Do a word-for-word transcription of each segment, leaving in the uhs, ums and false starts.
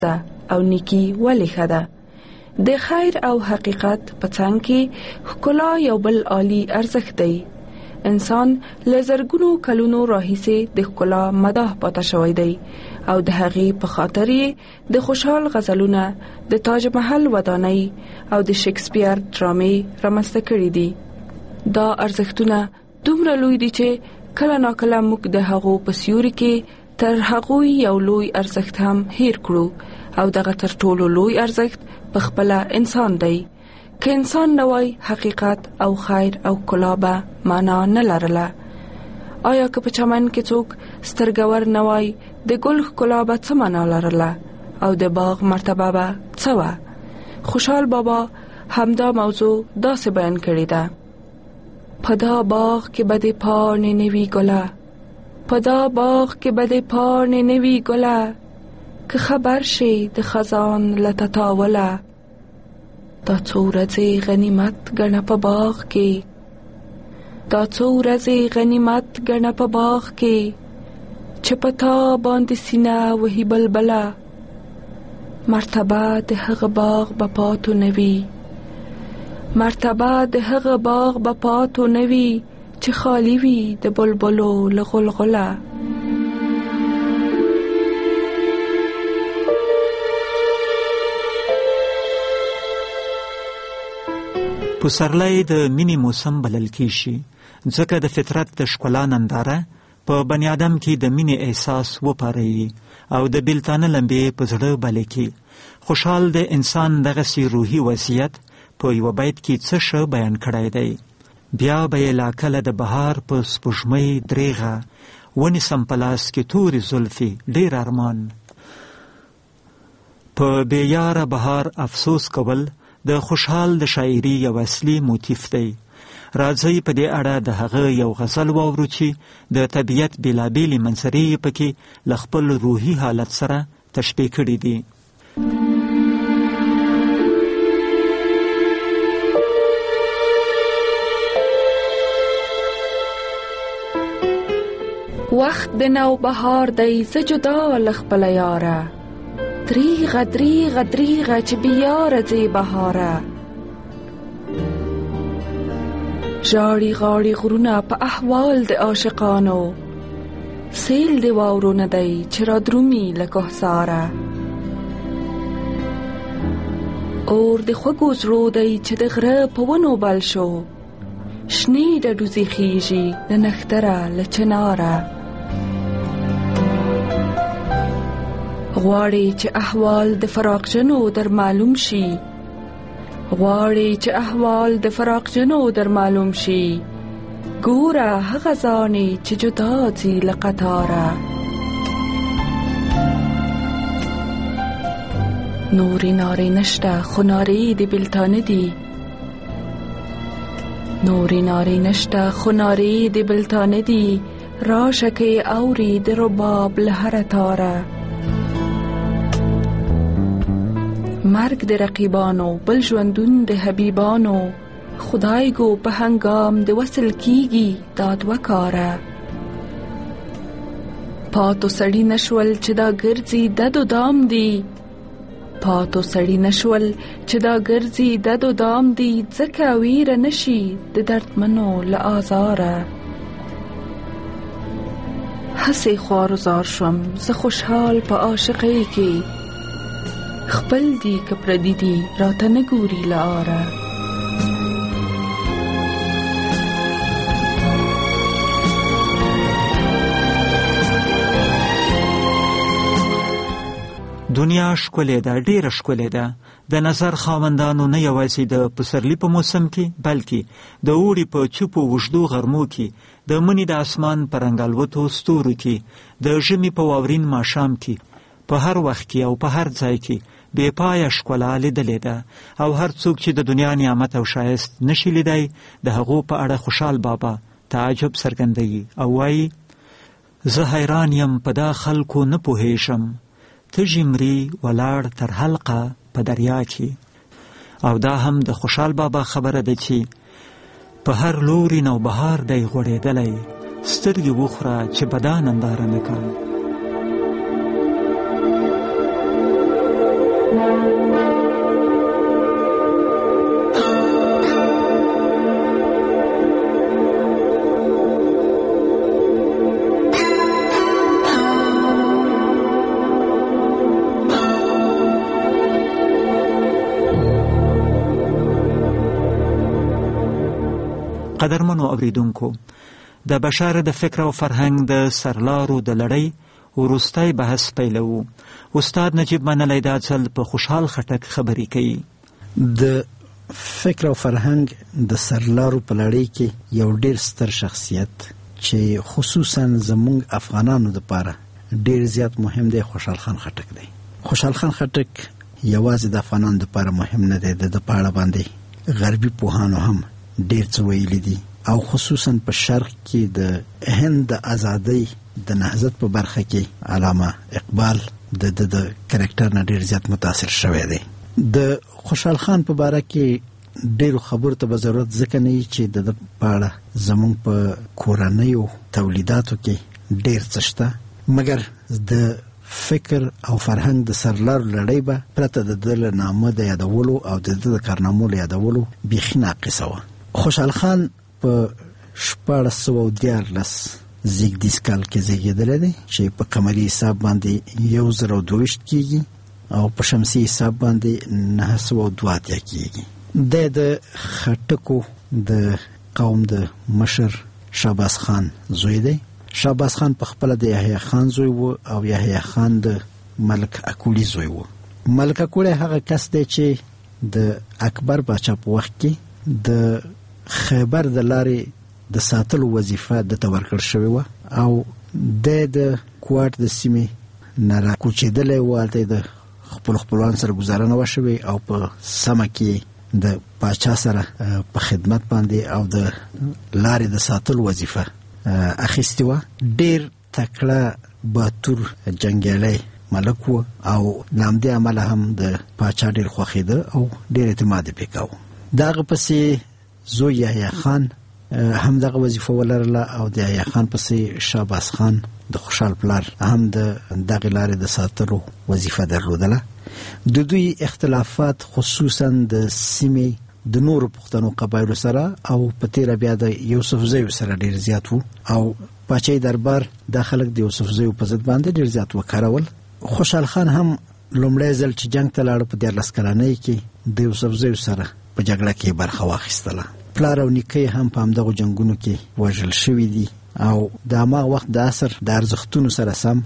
ده او نیکی ولې ښه ده. د خیر او حقیقت په څنګ کې ښکلا یو بل عالی ارزښت دی. انسان له زرګونو کلونو راهیسې د ښکلا مداح پاتې شوی دی او د هغې په خاطر یې د خوشحال غزلونه، د تاج محل ودانۍ او د شکسپیر ډرامې رامنځته کړي دي. دا ارزښتونه دومره لوی دي چې کله ناکله موږ د هغو په سیوري کې تر هغوی یو لوی ارزښت هم هیر کړو او دغه تر ټولو لوی ارزښت په خپله انسان دی. که انسان نه وای، حقیقت او خیر او ښکلا به معنا نه لرله. آیا که په چمن کې څوک سترګور نه وای، د ګل ښکلا به څه معنا لرله او د باغ مرتبه به څه وه؟ خوشحال بابا همدا موضوع داسې بیان کړې ده: په دا باغ کې به د پاڼې نه وي ګله، په دا باغ کې به د پاڼې نه وي ګله، که خبر شي د خزان له تطاوله، دا څو ورځې غنیمت ګڼه په باغ کې، دا څو ورځې غنیمت ګڼه په باغ کې، چې په تا باندې سینه وهي بلبله، مرتبه د هغه باغ به پاتو نه وي، مرتبه د هغه باغ به پاتو نه وي، چې خالی وي د بلبلو له غلغله. پسرلی د مینې موسم بلل کیږي، ځکه د فطرت د ښکلا ننداره په بني آدم کې د مینې احساس وپاروي او د بیلتانه لمبې په زړه بلې کې. خوشحال د انسان دغسې روحي وضعیت په یوه بیت کې څه ښه بیان کړی دی: بیا به یې لا کله د بهار په سپوږمۍ دریغه، ونیسم په لاس کې تورې زلفې ډېر ارمان. په بې یاره بهار افسوس کول د خوشحال د شاعري یو اصلي موتیف دی. راځئ په دې اړه د هغه یو غزل واورو چې د طبیعت بېلابېلې منظرې یې پکې له خپل روحي حالت سره تشبیه کړي دي. وخت د نو بهار دی، زه جدا له خپله یاره، دریغه دریغه دریغه چې بیا راځي بهاره. ژاړي غاړي غرونه په احوال د عاشقانو، سیل د واورو نه دی چې را درومي له کوهساره. اور د خوږو زړو دی چې د غره په ونو بل شو، شنې ډډوزې خیږي له نښتره له چناره. غواړي چې احوال د فراقجنو در معلوم شي، غواړي چې احوال د فراقجنو در معلوم شي، ګوره هغه ځانې چې جدا ځي له قطاره. نورې نارې نشته خو نارې د بېلتانه دي، نورې نارې نشته خو نارې د بېلتانه دي، راشه که یې اوري د رباب له هره تاره. مرگ د رقیبانو بل ژوندون د حبیبانو، خدای گو په هنگام د وصل کیږي دا دوه کاره. پاتو سړی نشول چې دا ګرځي دد و دام دی، پاتو سړی نشول چې دا ګرځي دد و دام دی، ځکه ویره نشي د دردمنو له آزاره. هسې خوار و زار شوم زه خوشحال په عاشقۍ کې، خپل دی که پردي دي راته نه ګوري له آره. دنیا ښکلې ده، ډېره ښکلې ده. د نظر خاوندانو نه یوازې د پسرلي په موسم کې، بلکې د اوړي په چوپو اوږدو غرمو کې، د مني د اسمان په رنګالوتو ستورو کې، د ژمي په واورین ماښام کې، په هر وخت کې او په هر ځای کې بې پایه ښکلا لیدلې ده. او هر څوک چې د دنیا نعمت او ښایست نشي لیدی، د هغو په اړه خوشحال بابا تعجب څرګندوي او وایي: زه حیران یم په دا خلکو نه پوهیږم، تږي مري ولاړ تر حلقه په دریا کې. او دا هم د خوشحال بابا خبره ده چې په هر لوري نوبهار دی غوړېدلی، سترګې وخوره چې بدان ننداره نه کوم. قدرمنو اوریدونکو، د بشر د فکر او فرهنګ د سرلارو د لړۍ وروستی بحث پیلوو. استاد نجیب منلی دا ځل په خوشحال خټک خبرې کوي. د فکر او فرهنګ د سرلارو په لړۍ کې یو ډیر ستر شخصیت چې خصوصا زموږ افغانانو لپاره ډیر زیات مهم دی خوشحال خان خټک دی. خوشحال خان خټک یوازې د افغانانو لپاره مهم نه دی، د په اړه باندې غربي پوهانو هم ډیر څه ویلي دي، او خصوصا په شرق کې د هند د ازادۍ د نهضت په برخه کې علامه اقبال د د د کریکټر نه ډیر زیات متاثر شوی دی. د خوشحال خان په باره کې ډیرو خبرو ته به ضرورت ځکه نه وي چې د په اړه زموږ په کورنیو تولیداتو کې ډیر څه شته، مګر د فکر او فرهنګ د سرلارو لړۍ به پرته د ده له نامه د یادولو او د ده د کارنامو له یادولو بیخي ناقصه وه. خوشحال خان په شپاړس سوه دیارلس زیږدیز کال کې زیږېدلی دی چې په قمري حساب باندې یو زر او دوه ویشت کېږي او په شمسي حساب باندې نهه سوه دوه اتیا کېږي. دی د خټکو د قوم د مشر شهباز خان زوی دی. شهباز خان په خپله د یحیی خان زوی و او یحیی خان د ملک اکوړي زوی و. ملک اکوړي هغه کس دی چې د اکبر باچا په وخت کې د خیبر د لارې د ساتلو وظیفه د ته ورکړل شوې وه او دی د کوټ د سیمې نه را کوچېدلی و. هلته د خپل خپلوان سره ګزاره نه وه شوې او په سمه کې د پاچا سره په خدمت باندې او د لارې د ساتلو وظیفه اخیستې وه. ډېر تکړه باتور جنګیالی ملک و او له همدې امله هم د پاچا ډېر خوښېده او ډېر اعتماد یې پرې کاوه. د هغه پسې زوی یحیی خان هم دغه وظیفه ولرله او د یحیی خان پسې شهباز خان د خوشحال پلار هم د دغې لارې د ساتلو وظیفه درلودله. د دوی اختلافات خصوصا د سیمې د نورو پښتنو قبایلو سره او په تیره بیا د یوسفزیو سره ډېر زیات وو او پاچاهي دربار دا خلک د یوسفزیو په ضد باندې ډېر زیات وکارول. خوشحال خان هم لومړی ځل چې جنګ ته لاړه په دیارلس کلنۍ کې د یوسفزیو سره په جګړه کې برخه واخیستله. پلار او نیکه هم په همدغو جنګونو کې وژل شوي دي او د هماغه وخت د عصر د ارزښتونو سره سم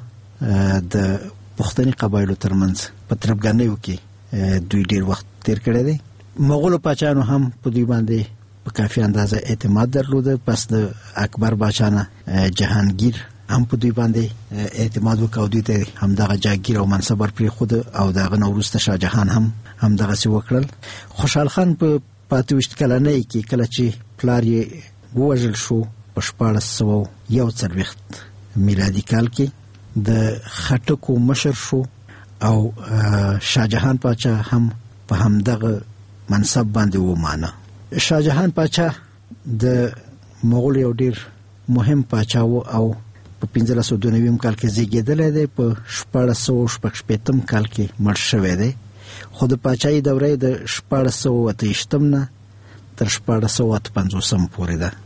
د پښتني قبایلو ترمنځ په تربګنیو کې دوی ډېر وخت تیر کړی دی. مغولو پاچانو هم په دوی باندې په کافي اندازه اعتماد درلوده. پس د اکبر باچا نه جهانگیر هم په دوی باندې اعتماد وکړ او دوی ته همدغه جاګیر او منصب ورپرېښود او د هغه نه وروسته شاه جهان هم همدغسې وکړل. خوشحال خان په پاته ویشت کلنۍ کې کله چې پلار یې ووژل شو په شپاړس سوه یو څلوېښت میلادي کال کې د خټکو مشر شو او شاه جهان پاچا هم په همدغه منصب باندې ومانه. شاه جهان پاچا د مغول یو ډیر مهم پاچا و او په پنځلس سوه دوه نوي کال کې زیږېدلی دی. په شپاړس سوه شپږ شپېتم کال کې مړ شوی دی، خو د پاچاهي دوره د شپاړس سوه اته ویشتم نه تر شپاړس سوه اته پنځوسم پورې ده.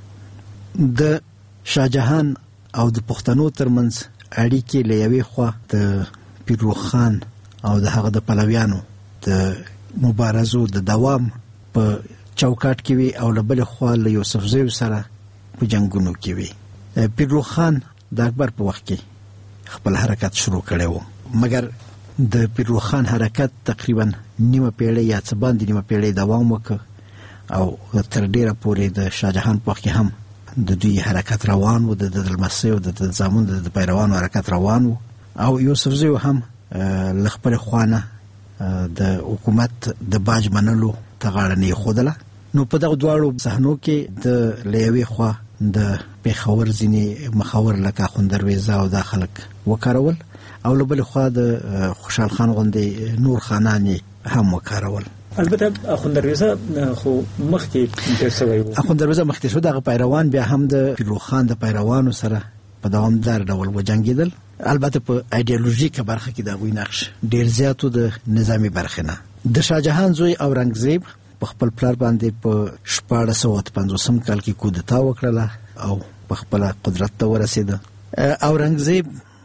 د شاه جهان او د پښتنو ترمنځ اړیکې له یوې خوا د پیرروخ خان او د هغه د پلویانو د مبارزو د دوام په چوکاټ کې وي او له بلې خوا له یوسفزیو سره په جنګونو کې وي. پیرروخ خان د اکبر په وخت کې خپل حرکت شروع کړی و، مګر د پیرروخ خان حرکت تقریبا نیمه پیړۍ یا څه باندې نیمه پیړۍ دوام وکړ او تر ډیره پورې د شاه جهان په وخت کې هم د دوی حرکت روان و، د لمسیو د زامن د پیروانو حرکت روان و او یوسفزیو هم له خپلې خوا نه د حکومت د باج منلو ته غاړه نه ایښودله. نو په دغه دواړو صحنو کې د له یوې خوا د پېښور ځینې مخور لکه اخوند درویزه او دا خلک وکارول او له بلې خوا د خوشحال خان غوندې نور خانان یې هم وکارول. البته اخوند درویزه خو مخکې تیر شوی و. اخوند درویزه مخکې شو، دغه پیروان بیا هم د پیرروخ خان د پیروانو سره په دوامدار ډول وجنګېدل. البته په ایډیالوژیکه برخه کې د هغوی نقش ډېر زیات و د نظامي برخې نه. د شاه جهان زوی اورنګزیب په خپل پلار باندې په شپاړس سوه اته پنځوسم کال کې کودتا وکړله او په خپله قدرت ته ورسېده. اورنګزیب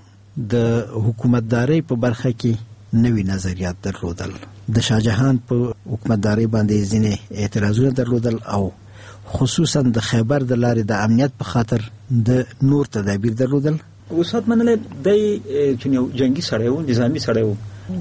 د حکومتدارۍ په برخه کې نوي نظریات درلودل. د شاه جهان په حکومتدارۍ باندې ځینې اعتراضونه درلودل او خصوصا د خیبر د لارې د امنیت په خاطر د نور تدابیر درلودل؟ استاد منل د چې یو جنگي سړی و، نظامی سړی و،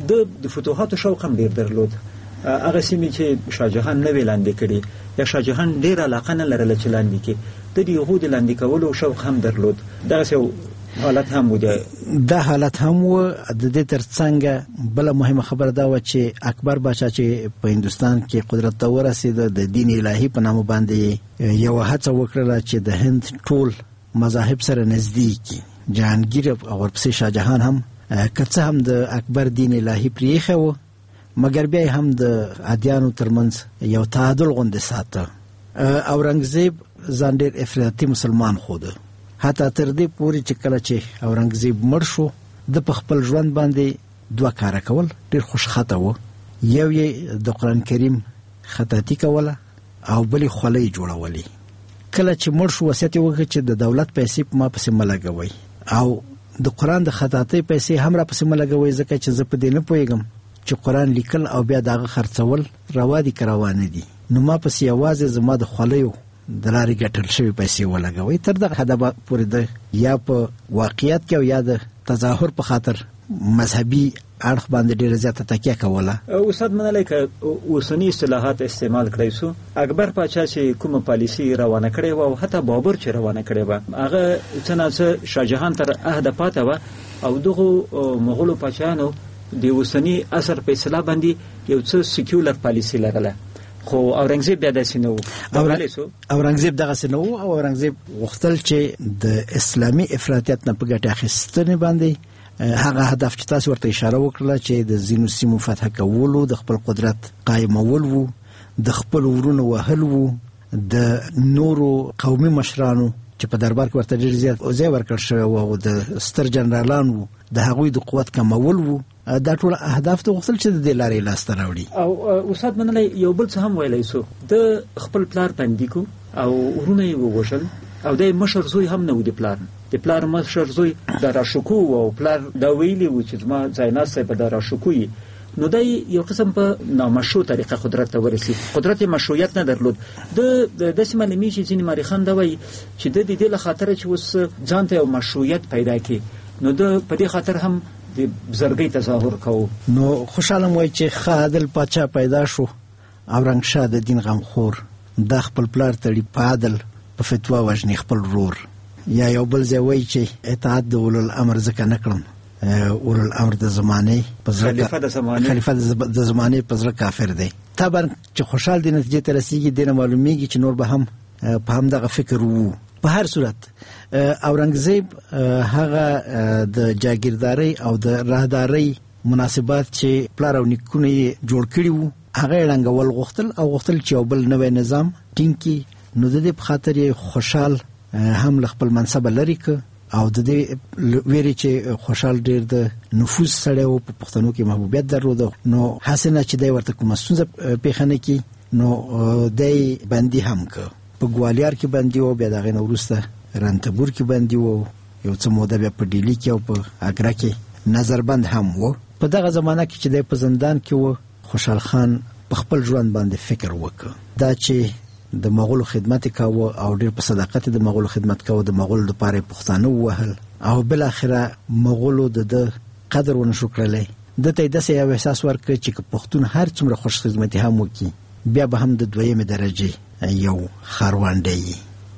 د فتوحاتو شوق هم ډیر درلود. هغه سیمې چې شاهجهان نه ویلاندې کړي یا شاهجهان ډیر علاقه نه لرله چې لاندې کې د دې یهود لاندې کولو شوق هم درلود. دا یو حالت هم و. دا حالت هم و. د دې ترڅنګ بل مهمه خبره دا و چې اکبر بادشاه چې په هندستان کې قدرت ته ورسید د دین الهي په نامه باندې یو هڅه وکړه چې د هند ټول مذاهب سره نزدیک جهانگیر او ورپسې شاهجهان هم کڅه هم د اکبر دین الهي پریخه و، مګر بیا هم د ادیانو ترمنځ یو تعادل غونډه ساته. اورنګزیب ځان ډېر افراطي مسلمان خوده، حتی تر دې پورې چې کله چې اورنګزیب مړ شو د په خپل ژوند باندې دوه کار کول ډېر خوشخطه و. یو یې د قرآن کریم خطاطي کوله او بلې خولۍ جوړولې. کله چې مړ شو وصیت وکړ چې د دولت پیسې په ما پسې مه لګوئ او د قرآن د خطاطۍ پیسې هم را پسې مه لګوئ، ځکه چې زه په دې نه پوهېږم چې قرآن لیکل او بیا دغه خرڅول روا دي که روا نه دي، نو ما پسې یوازې زما د خولیو د لارې ګټل شوي پیسې ولګوئ. تر دغه حده پورې د یا په واقعیت کې او یا د تظاهر په خاطر مذهبي اړخ باندې ډېره زیاته تکیه کوله. استاد منلی که اوسني اصطلاحات استعمال کړی سو، اکبر پاچا چې کومه پالیسي روانه کړې وه او حتی بابر چې روانه کړې وه، هغه څه نه څه شاهجهان تر عهده پاته وه او دغو مغولو پاچاهانو د اوسني عصر په اصطلاح باندې یو څه سیکولر پالیسي لرله، خو اورنګزیب بیا داسې نه و. اورنګزیب دغسې نه و او اورنګزیب غوښتل چې د اسلامي افراطیت نه په ګټې اخیستنې باندې هغه هدف چې تاسو ورته اشاره وکړه چې د ځینو سیمو فتح کولو، د خپل قدرت قایمول وو، د خپل ورونو وهل وو، د نورو قومي مشرانو چې په دربار کې ورته ډېر زیات ځای ورکړل شوی و او د ستر جنرالانو د هغوی د قوت کمول وو. دا ټول اهداف ته غوښتل چې د دې لارې لاسته راوړي. او استاد منلی یو بل څه هم ویلی سو، د خپل پلار بندي کو او ورونه یې ووژل او د مشر زوی هم نه و د پلار د پلار مشر زوی د راشکو او پلار دا ویلی و چې زما ځایناستی به د راشکو یي، نو دا یو قسم په نامشروع طریقه قدرت ته ورسید. قدرت یې مشروعیت نه درلود. د داسې معلومیږي ځینې مورخان دا وایي چې د دې له خاطره چې اوس ځان ته یو مشروعیت پیدا کړي، نو د په دې خاطر هم د بزرګۍ تظاهر کوو. نو خوشحاله وای چې ښه عادل پاچا پیدا شو. اورنګشاه د دین غمخور د خپل پلار تړي په عدل په فتوا وژني خپل ورور. یا یو بل ځای وایي چې اطاعت د اولو الامر ځکه نه کړم، اولو الامر د زمانې په زړه خلیفه د زمانې په زړه کافر دی. طبعا چې خوشحال دی نتیجې ته رسیږي، دې نه معلومیږي چې نور به هم په همدغه فکر وو. په هر صورت اورنګزیب هغه د جاگیردارۍ او د راهدارۍ مناسبات چې پلار او نیکونه یې جوړ کړي وو هغه یې ړنګول غوښتل او غوښتل چې یو بل نوی نظام ټینګ کړي. نو د دې په خاطر یې خوشحال هم له خپل منصبه لرې که او د دې ویرې چې خوشحال ډېر د نفوذ سړی و، په پښتنو کې محبوبیت درلوده، نو هسې نه چې دی ورته کومه ستونزه پېښه نه کړي، نو دی بندي هم که. په ګوالیار کې بندي و، بیا د هغې نه وروسته رنتبور کې بندي و، یو څه موده بیا په ډیلي کې او په اګره کې نظربند هم و. په دغه زمانه کې چې دی په زندان کې و، خوشحال خان په خپل ژوند باندې فکر وکړ دا چې د مغولو خدمت کاوه او ډېر په صداقت د مغولو خدمت کاوه، د مغولو لپاره پښتانه ووهل او بل اخره مغولو د د قدر ونه شو کړلی. دته داسې یو احساس ورکړ چې که پښتون هر څومره خوش خدمتي هم وکړي بیا به هم د دویمې درجې یو ښاروندی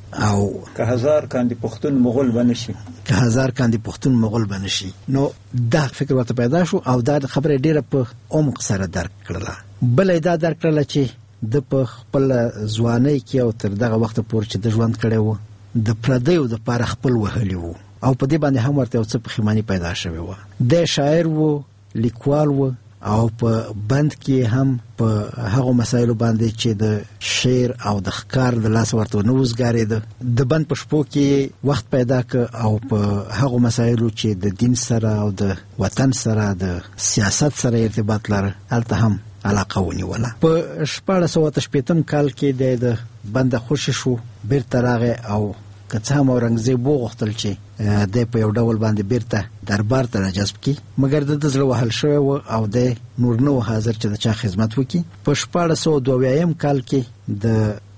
او که هزار کاندي پښتون مغول بنشي که هزار کاندي پښتون مغول بنشي. نو دا فکر ورته پیدا شو او دا خبره ډیره په عمق سره درک کړله. بل دا درک کړله چې د په خپل ځوانۍ کې او تر دغه وخت پورې چې د ژوند کړی و د پردیو دپاره خپل وهلی و او په دې باندې هم ورته یو څه پښیماني پیدا شوې وه. د شاعر و، لیکوال و او په بند کې هم په هغو مسایلو باندې چې د شعر او د ښکار د لاسه ورته نه وزګارېده. د بند په شپو کې وخت پیدا که او په هغو مسایلو چې د دین سره او د وطن سره د سیاست سره ارتباط لره هلته هم علاقه ونیوله. په شپاړس سوه اته شپېتم کال کې دی د بنده خوشي شو، بیرته راغی او که څه هم اورنګزیب وغوښتل چې دی په یو ډول باندې بیرته دربار ته راجذب کړي، مګر د ده زړه وهل شوی و او دی نور نه و حاضر چې د چا خدمت وکړي. په شپاړس سوه دوه اویایم کال کې د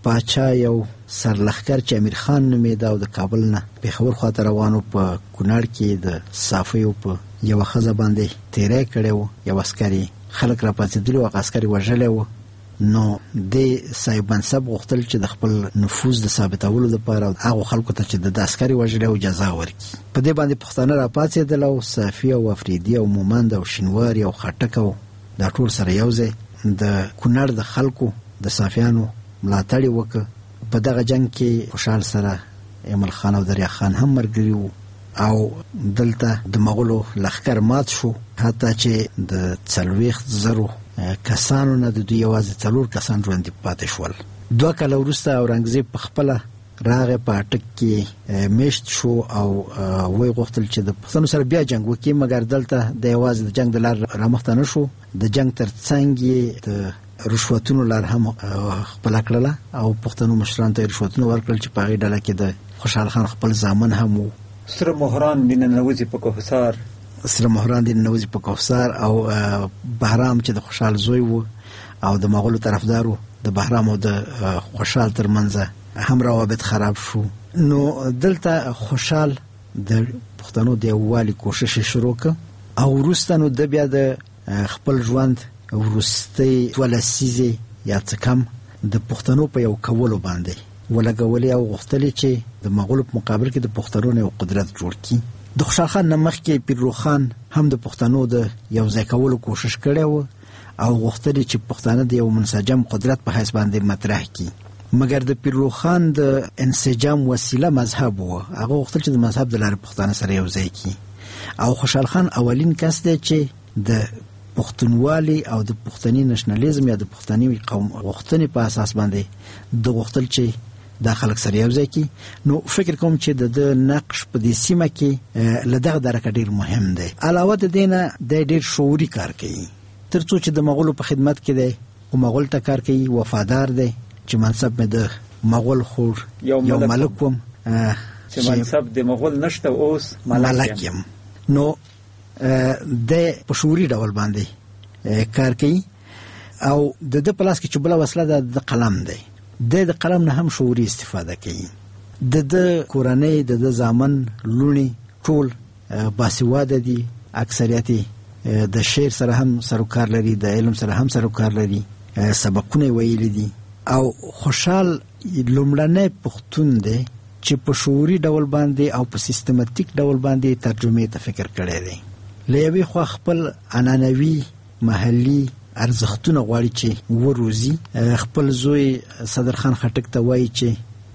پاچا یو سرلښکر چې امیر خان نومېده او د کابل نه پېښور خواته روانو په کونړ کې د صافیو په یوه ښځه باندې تیری کړی و. یو عسکر یې خلک راپاڅېدلي و، هغه عسکر یې وژلی و. نو دې صاحب منصب غوښتل چې د خپل نفوذ د ثابتولو دپاره هغو خلکو ته چې د عسکر یې وژلی و جزا ورکړي. په دې باندې پښتانه راپاڅېدل او صافي او افریدي او مومند او شینواري او خټک او دا ټول سره یو ځای د کونړ د خلکو د صافیانو ملاتړ یې وکړ. په دغه جنگ کې خوشحال سره ایمل خان او دریا خان هم مرګري وو او دلته د مغولو لښکر مات شو، حتی چې د څلوېښت زرو کسانو نه د دوی یوازې څلور کسان ژوندي پاتې شول. دوه کاله وروسته اورنګزیب په خپله راغی، په اټک کې میشت شو او وی غوښتل چې د پښتنو سره بیا جنگ وکړي، مګر دلته د یوازې د جنگ د لار رامخته نه شو. د جنگ تر څنګ یې د رشوتونو لار هم خپله کړله او پښتنو مشرانو ته یې رشوتونه ورکړل چې په هغې ډله کې د خوشحال خان خپل زامن هم وو. سره مهران د ننوځي په کوهسار سره مهران د ننوځي په کوهسار او بهرام چې د خوشحال زوی وو او د مغولو طرفدارو د بهرام او د خوشحال ترمنځ هم روابط خراب شو. نو دلته خوشحال د پښتنو د یووالي کوشش شروع کړ او وروسته نو د بیا د خپل ژوند وروستۍ دوه لسیزې یا څه کم د پښتنو په یو کولو باندې ولګولې او غوښتلې چې د مغولو په مقابل کې د پښتنو نه یو قدرت جوړ کړي. د خوشحال خان نه مخکې پیرروخان هم د پښتنو د یو ځای کولو کوشش کړی و او غوښتلې چې پښتانه د یو منسجم قدرت په حیث باندې مطرح کړي، مګر د پیرروخان د انسجام وسیله مذهب و. هغه غوښتل چې د مذهب د لارې پښتانه سره یو ځای کړي او خوشحال خان اولین کس دی چې د پښتونوالي او د پښتني نشنالیزم یا د پښتني قوم غوښتنې په اساس باندې د غوښتل چې دا خلک سره یو ځای کړي. نو فکر کوم چې د نقش په دې سیمه کې له دغه درکه ډېر مهم دی. علاوه د دې نه دی ډېر شعوري کار کوي، تر څو چې د مغولو په خدمت کې دی او مغول ته کار کوي. وفادار دی چې منصب مې د مغول خور یو ملک وم، چې منصب د مغول نشته اوس ملک یم. نو د په شعوري ډول باندې کار کوي او د د پلاس کې چې بله وسله ده د قلم دی. د د قلم نه هم شعوري استفاده کوي. د د کورنۍ د د زامن لونی ټول باسواده دي، اکثریت د شعر سره هم سروکار لري، د علم سره هم سروکار لري، سبقونه ویلي دي او خوشحال لومړنی پښتون دی چې په شعوري ډول باندې او په سیستماتیک ډول باندې ترجمې ته فکر کړی دی. له یوې خوا خپل عنعنوي محلي ارزښتونه غواړي چې وروزي. خپل زوی صدرخان خټک ته وایي چې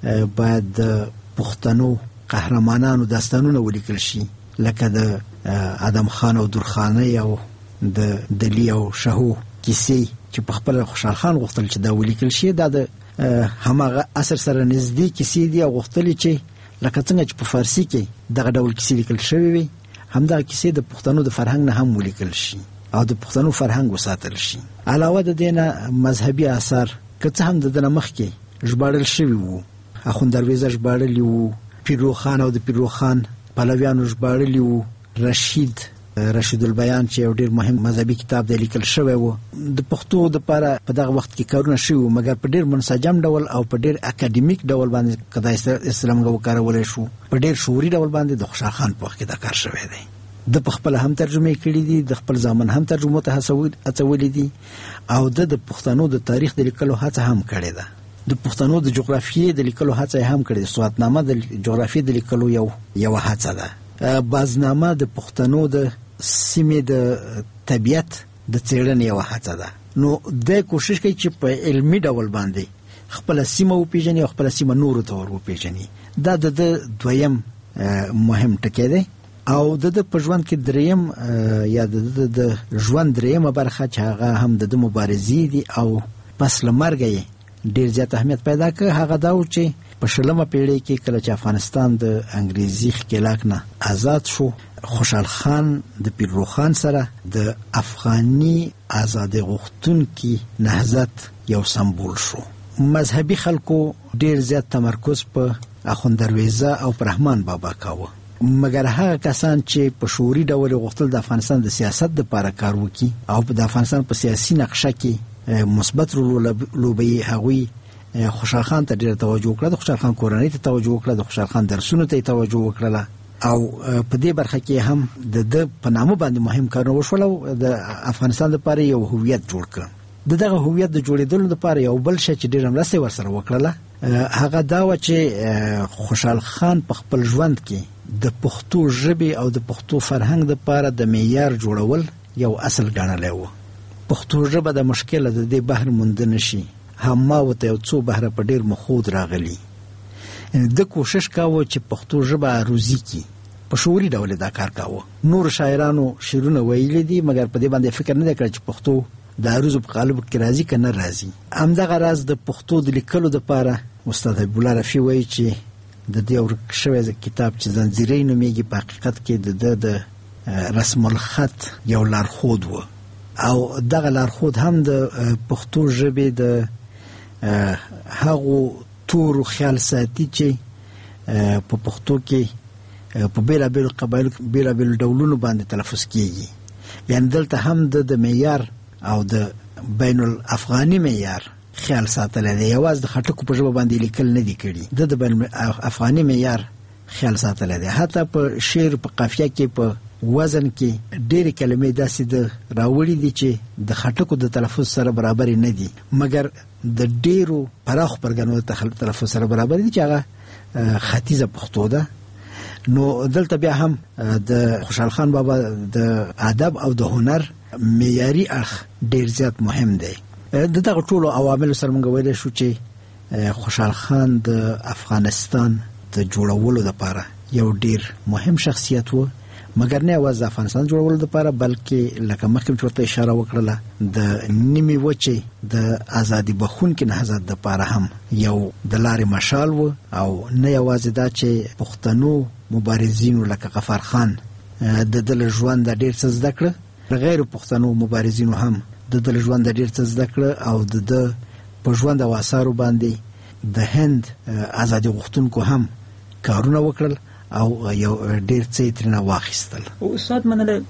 باید د پښتنو قهرمانانو داستانونه ولیکل شي، لکه د ادم خان او درخانۍ او د دلی او شاهو کیسې چې په خپل خوشحال خان غوښتل چې دا ولیکل شي. دا د هماغه عصر سره نږدې کیسې دي او غوښتل چې لکه څنګه چې په فارسي کې دغه ډول کیسې لیکل شوې وي، همدغه کیسې د پښتنو د فرهنګ نه هم ولیکل شي او د پښتنو فرهنګ وساتل شي. علاوه د دې نه مذهبي آثار که څه هم د ده نه مخکې ژباړل شوي وو، اخوند درویزه ژباړلي وو، پیرروخان او د پیرروخان پلویانو ژباړلي وو، رشید رشید البیان چې یو ډېر مهم مذهبي کتاب دی لیکل شوی و. د پښتو دپاره په دغه وخت کې کارونه شوي وو، مګر په ډېر منسجم ډول او په ډېر اکاډمیک ډول باندې که دا اصطلاح موږ وکارولی شو، په ډېر شعوري ډول باندې د خوشحال خان په وخت کې دا کار شوی دی. د په خپل هم ترجمه کړي دي، د خپل ځامن هم ترجمه ته هڅولي دي او د د پښتنو د تاریخ د لیکلو هڅه هم کړې ده. د پښتنو د جغرافیې د لیکلو هڅه هم کړې ده. سواتنامه د جغرافیې د لیکلو یو یو هڅه ده. بازنامه د پښتنو د سیمې د طبیعت د څېړنې یو هڅه ده. نو د کوشش کوي چې په علمي ډول باندې خپل سیمه وپیژني او خپل سیمه نورو ته ور وپیژني. دا د دویم مهم ټکی دی او د د په ژوند کې دریم یا د د ژوند دریمه برخه چې هغه هم د د مبارزې دي او پس له مرګه یې ډېر زیات اهمیت پیدا کړ. هغه دا و چې په شلمه پیړۍ کې کله چې افغانستان د انګریزي ښکېلاک نه آزاد شو، خوشحال خان د پیرروخان سره د افغاني آزادۍ غوښتونکي نهضت یو سمبول شو. مذهبي خلکو ډېر زیات تمرکز په اخوند درویزه او په رحمان بابا کاوه، مګر هغه کسان چې په شعوري ډول غوښتل د افغانستان د سیاست لپاره کار وکړي او د افغانستان په سیاسي نقشه کې مثبت رول ولوبوي، هغوی خوشحال خان ته ډېر توجه وکړه، د خوشحال خان کورنۍ ته توجه وکړه، د خوشحال خان درسونو ته توجه وکړه او په دې برخه کې هم د د په نامه باندې مهم کارونه وشول او د افغانستان لپاره یو هویت جوړ کړ. د دغه هویت د جوړېدلو لپاره یو بل شی چې ډېر مرسته ورسره وکړله هغه دا و چې خوشحال خان په خپل ژوند کې د پښتو ژبې او د پښتو فرهنګ لپاره د معیار جوړول یو اصل ګڼلی و. پښتو ژبه د مشکله د دې بهر موندنه شي، هم ورته یو څو بهره په ډېر مخود راغلي. د کوشش کاوه چې پښتو ژبه عروضي کړي، په شعوري ډول دا کار کاوه. نور شاعرانو شعرونه ویلي دي مګر په دې باندې فکر نه دی کړی چې پښتو د عروضو په قالب کې راځي که نه راځي. همدغه راز د پښتو د لیکلو دپاره استاد حبیب الله رفیع وایي چې د دې ورک شوی کتاب چې زنځیرۍ نومیږي په حقیقت کې د ده د رسم الخط یو لارښود و او دغه لارښود هم د پښتو ژبې د هغو تورو خیال ساتي چې په پښتو کې په بیلابیلو قبایلو بیلابیلو ډولونو باندې تلفظ کیږي. یعنی دلته هم د معیار او د بین الافغاني معیار خیال ساتلی دی، یوازې د خټکو په ژبه باندې لیکل نه دي کړي، د د بین الافغاني معیار خیال ساتلی دی. حتی په شعر په قافیه کې په وزن کې ډېرې کلمې داسې د راوړي دي چې د خټکو د تلفظ سره برابرې نه دي مګر د ډېرو پراخو پرګنو د تلفظ سره برابر دي چې هغه ختیځه پښتو ده. نو دلته بیا هم د خوشحال خان بابا د ادب او د هنر معیاري اړخ ډېر زیات مهم دی. د دغه ټولو عواملو سره موږ ویلی شو چې خوشحال خان د افغانستان د جوړولو لپاره یو ډېر مهم شخصیت و، مګر نه یوازې د افغانستان جوړولو لپاره بلکې لکه مخکې چې ورته اشاره وکړله د نیمې وچې د ازادي بخښونکي نهضت دپاره هم یو د لارې مشال و. او نه یوازې دا چې پښتنو مبارزینو لکه غفار خان د ده له ژونده ډېر څه زده کړه، غیر پښتنو مبارزینو هم د ده له ژونده ډېر څه زده کړه او د ده په ژوند او آثارو باندې د هند ازادي غوښتونکو هم کارونه وکړل او یو ډېر څه یې ترېنه واخیستل. استاد منله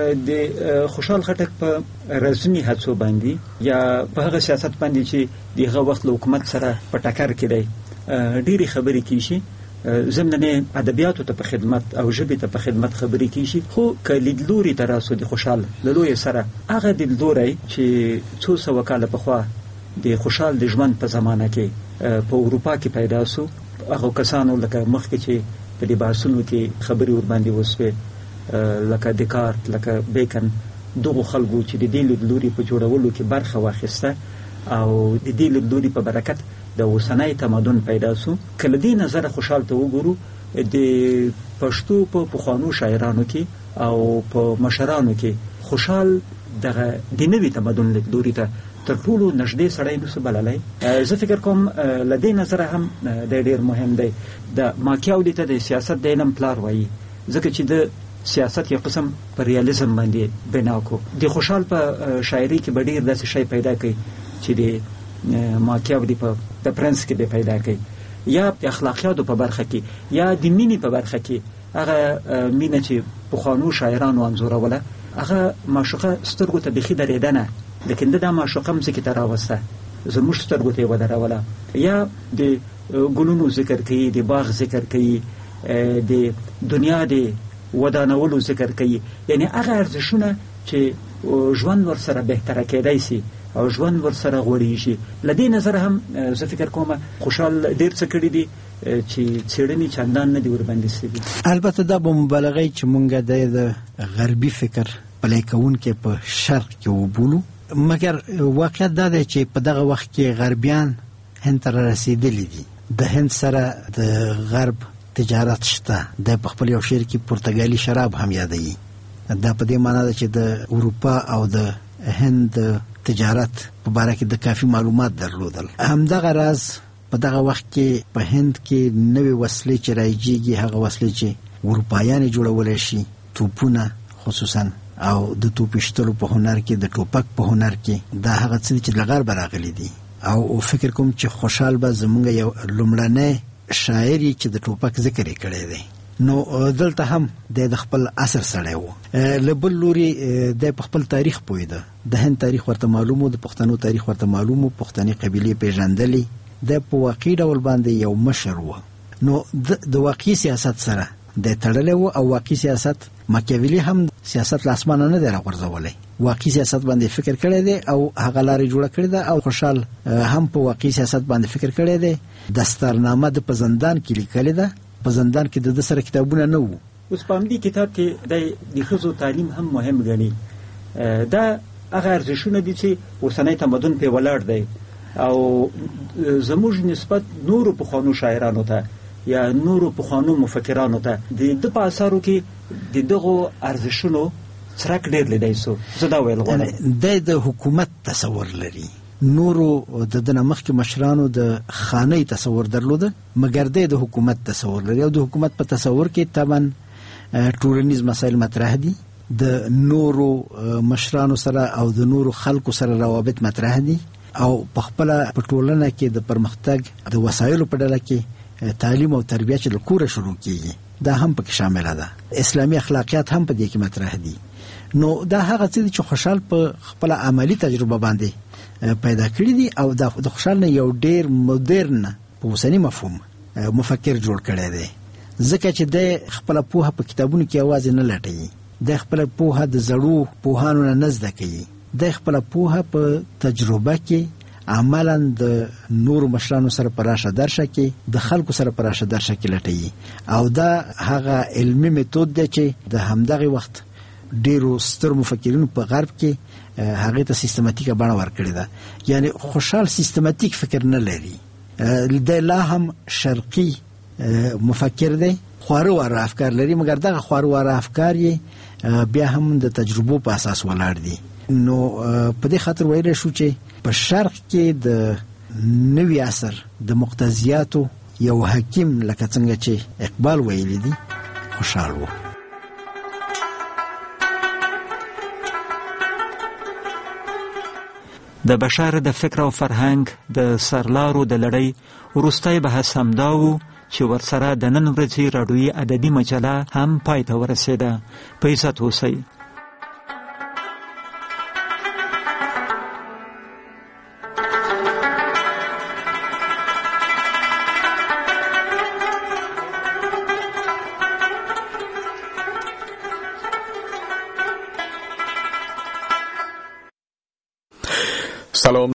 د خوشحال خټک په رسمي هڅو باندې یا په هغه سیاست باندې چې د هغه وخت له حکومت سره په ټکر کې دی ډېرې خبرې کیږي، ضمن ادبیاتو ته په خدمت او ژبې ته په خدمت خبرې کیږي، خو که لیدلوري ته راسو د خوشحال له لویې سره هغه لیدلوری چې څو سوه کاله پخوا د خوشحال د ژوند په زمانه کې په اروپا کې پیدا سو، هغه کسانو لکه مخکې چې په دې بحثونو کې خبرې ورباندې وسوې لکه دکارت لکه بیکن، دغو خلکو چې د دې لیدلوري په جوړولو کې برخه واخیسته او د دې لیدلوري په برکت د اوسنی تمدن پیدا سو. که له دې نظره خوشحال ته وګورو د پښتو په پخوانو شاعرانو کې او په مشرانو کې خوشحال دغه د نوي تمدن لیدلوري ته تر ټولو نږدې سړی نسو بللی. زه فکر کوم له دې نظره هم دی ډېر مهم دی. د ماکیاولي ته د سیاست د علم پلار وایي ځکه چې د سیاست یو قسم په ریالیزم باندې بنا کو. د خوشحال په شاعري کې به ډېر داسې شی پیدا کوي چې د ماکیاولي په د پرنس کې به پیدا کوي، یا د اخلاقیاتو په برخه کې یا د مینې په برخه کې. هغه مینه چې پخوانو شاعرانو انځوروله هغه معشوقه سترګو ته بیخي درېده، لیکن دا معشوقه مځکې ته راوسته، زموږ سترګو ته یې ودروله. یا د ګلونو ذکر کوي، د باغ ذکر کوي، د دنیا د ودانولو ذکر کوي، یعنی هغه ارزښتونه چې ژوند ورسره بهتره کېدی سي او ژوند ورسره غوړېږي. له دې نظره هم زه فکر کوم خوشحال ډېر څه کړي دي چې څېړنې چندان نه دي ورباندې سوي. البته دا به مبالغه چې مونږ د غربي فکر پلی کوونکي په شرق کې وبولو، مګر واقعیت دا دی چې په دغه وخت کې غربیان هند ته رسېدلي دي. د هند سره د غرب تجارت شته. د په خپل یو شعر کې پرتګالي شراب هم یادوي. دا په دې معنا ده چې د اروپا او د هند تجارت په باره کې د کافي معلومات درلودل. همدغه راز په دغه وخت کې په هند کې نوې وسلې چې رایجېږي، هغه وسلې چې اروپایان جوړولی شي، توپونه خصوصا او د توپ ایشتلو په هنر کې، د ټوپک په هنر کې، دا هغه څه دي چې له غربه راغلي دي. او فکر کوم چې خوشحال به زمونږ یو لومړنی شاعر چې د ټوپک ذکر یې کړی دی. نو دلته هم د خپل عصر سړی و. له بل لوري د په خپل تاریخ پوهېده، د هند تاریخ ورته معلوم و، د پښتنو تاریخ ورته معلوم و، پښتني قبیلې پېژندلې، د په واقعي ډول باندې یو مشر و. نو د واقعي سیاست سره د تړلې و او واقعي سیاست ماکیاویلی هم سیاست لاسمانه نه دی راغورځولای. واقعي سیاست باندې فکر کړی دی او هغه لارې جوړه کړې ده او خوشحال هم په واقعي سیاست باندې فکر کړی دی. دستارنامه د په زندان کې لیکلې ده. په زندان کې د سره کتابونه نه وو. اوس په دې کتاب کې د ښځو تعلیم هم مهم ګڼي. دا هغه ارزښتونه دي چې اوسنی تمدن په ولاړ دی او زموږ نسبت نورو پخوانو شاعرانو ته یا نورو پخوانو مفکرانو ته د په اثارو کې د دغو ارزښتونو څرک ډېر لیدای سو. زه دا ویل غواړم د د حکومت تصور لري. نورو د دنه مخکې مشرانو د خانۍ تصور درلوده مګر د حکومت تصور لري او د حکومت په تصور کې طبعا ټولنیز مسایل مطرح دي. د نورو مشرانو سره او د نورو خلکو سره روابط مطرح دي او په خپل په ټولنه کې د پرمختګ د وسایلو په ډله کې تعلیم او تربیه چې له کوره شروع کیږي دا هم پکې شامل ده. اسلامي اخلاقیات هم په دې کې مطرح دي. نو دا هغه څه چې خوشحال په خپل عملی تجربه باندې پیدا کړی دي او د خوشحال نه یو ډیر مدرن په اوسنی مفهوم مفکر جوړ کړی دی. ځکه چې د خپل پوهه په کتابونو کې आवाज نه لټوي. د خپل پوهه د زړو پوهانو نه نزد کوي. د خپل پوهه په تجربه کې عملاً د نور مشرانو سره پراشه درشه کې د خلکو سره پراشه درشه کې لټوي او دا هغه علمي میتود دی چې د همدغه وخت ډیرو ستر مفکرینو په غرب کې هغه ته سیستماتیکه بڼه ورکړې ده. یعنی خوشحال سیستماتیک فکر نه لري. د لا هم شرقي مفکر دی. خوارو واره افکار لري مګر دغه خوارو واره افکار یې بیا هم د تجربو په اساس ولاړ دي. نو په دې خاطر ویل شو چې په شرق کې د نوي عصر د مقتضیاتو یو حکیم لکه څنګه چې اقبال ویلی دی خوشحال و. د بشر د فکر او فرهنګ د سرلارو د لړۍ وروستی بحث همدا و چې ورسره د نن ورځې راډیویي ادبي مجله هم پای ته ورسېده. په عزت اوسئ. سلام